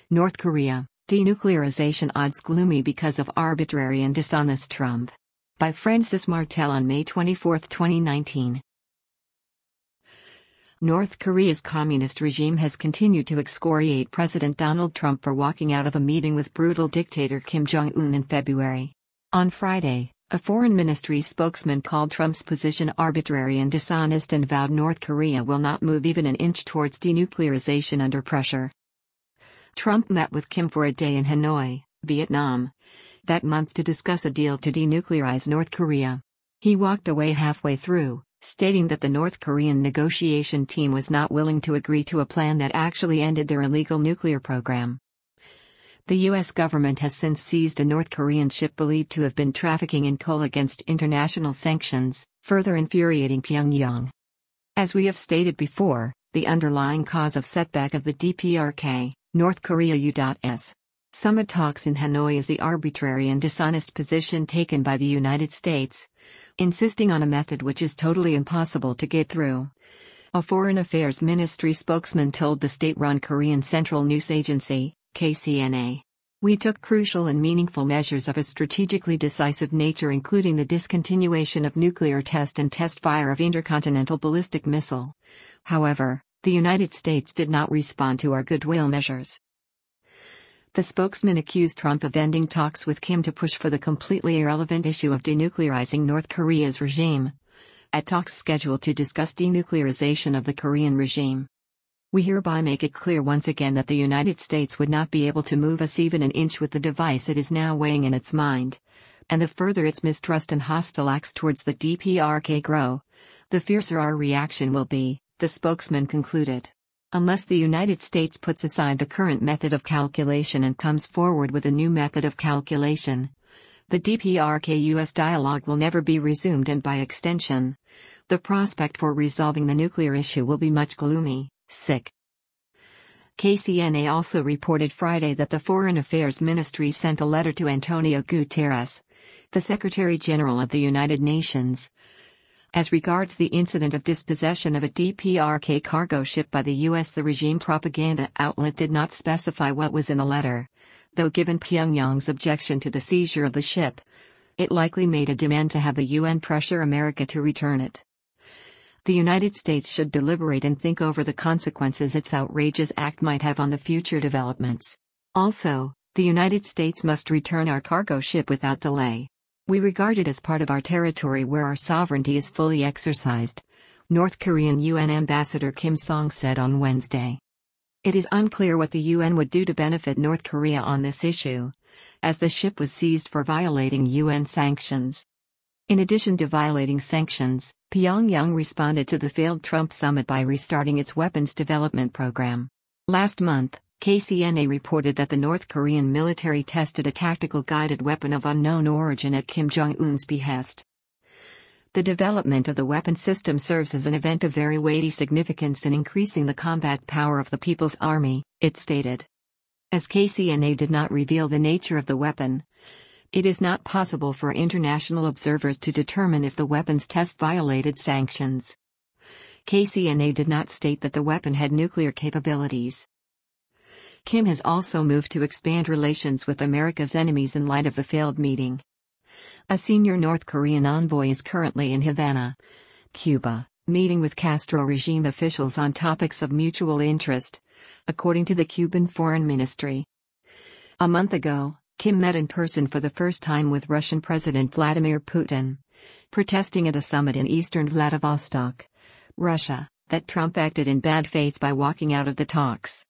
North Korea, denuclearization odds gloomy because of arbitrary and dishonest Trump. By Francis Martel on May 24, 2019. North Korea's communist regime has continued to excoriate President Donald Trump for walking out of a meeting with brutal dictator Kim Jong-un in February. On Friday, a foreign ministry spokesman called Trump's position arbitrary and dishonest and vowed North Korea will not move even an inch towards denuclearization under pressure. Trump met with Kim for a day in Hanoi, Vietnam, that month to discuss a deal to denuclearize North Korea. He walked away halfway through, stating that the North Korean negotiation team was not willing to agree to a plan that actually ended their illegal nuclear program. The U.S. government has since seized a North Korean ship believed to have been trafficking in coal against international sanctions, further infuriating Pyongyang. As we have stated before, the underlying cause of setback of the DPRK, North Korea U.S. summit talks in Hanoi is the arbitrary and dishonest position taken by the United States, insisting on a method which is totally impossible to get through. A Foreign Affairs Ministry spokesman told the state-run Korean Central News Agency, KCNA. We took crucial and meaningful measures of a strategically decisive nature, including the discontinuation of nuclear test and test fire of intercontinental ballistic missile. However, the United States did not respond to our goodwill measures. The spokesman accused Trump of ending talks with Kim to push for the completely irrelevant issue of denuclearizing North Korea's regime, at talks scheduled to discuss denuclearization of the Korean regime. We hereby make it clear once again that the United States would not be able to move us even an inch with the device it is now weighing in its mind. And the further its mistrust and hostile acts towards the DPRK grow, the fiercer our reaction will be, the spokesman concluded. Unless the United States puts aside the current method of calculation and comes forward with a new method of calculation, the DPRK-US dialogue will never be resumed, and by extension, the prospect for resolving the nuclear issue will be much gloomy. KCNA also reported Friday that the Foreign Affairs Ministry sent a letter to Antonio Guterres, the Secretary-General of the United Nations, as regards the incident of dispossession of a DPRK cargo ship by the U.S. The regime propaganda outlet did not specify what was in the letter, though given Pyongyang's objection to the seizure of the ship, it likely made a demand to have the UN pressure America to return it. The United States should deliberate and think over the consequences its outrageous act might have on the future developments. Also, the United States must return our cargo ship without delay. We regard it as part of our territory where our sovereignty is fully exercised, North Korean UN Ambassador Kim Song said on Wednesday. It is unclear what the UN would do to benefit North Korea on this issue, as the ship was seized for violating UN sanctions. In addition to violating sanctions, Pyongyang responded to the failed Trump summit by restarting its weapons development program. Last month, KCNA reported that the North Korean military tested a tactical guided weapon of unknown origin at Kim Jong-un's behest. The development of the weapon system serves as an event of very weighty significance in increasing the combat power of the People's Army, it stated. As KCNA did not reveal the nature of the weapon, it is not possible for international observers to determine if the weapons test violated sanctions. KCNA did not state that the weapon had nuclear capabilities. Kim has also moved to expand relations with America's enemies in light of the failed meeting. A senior North Korean envoy is currently in Havana, Cuba, meeting with Castro regime officials on topics of mutual interest, according to the Cuban Foreign Ministry. A month ago, Kim met in person for the first time with Russian President Vladimir Putin, protesting at a summit in eastern Vladivostok, Russia, that Trump acted in bad faith by walking out of the talks.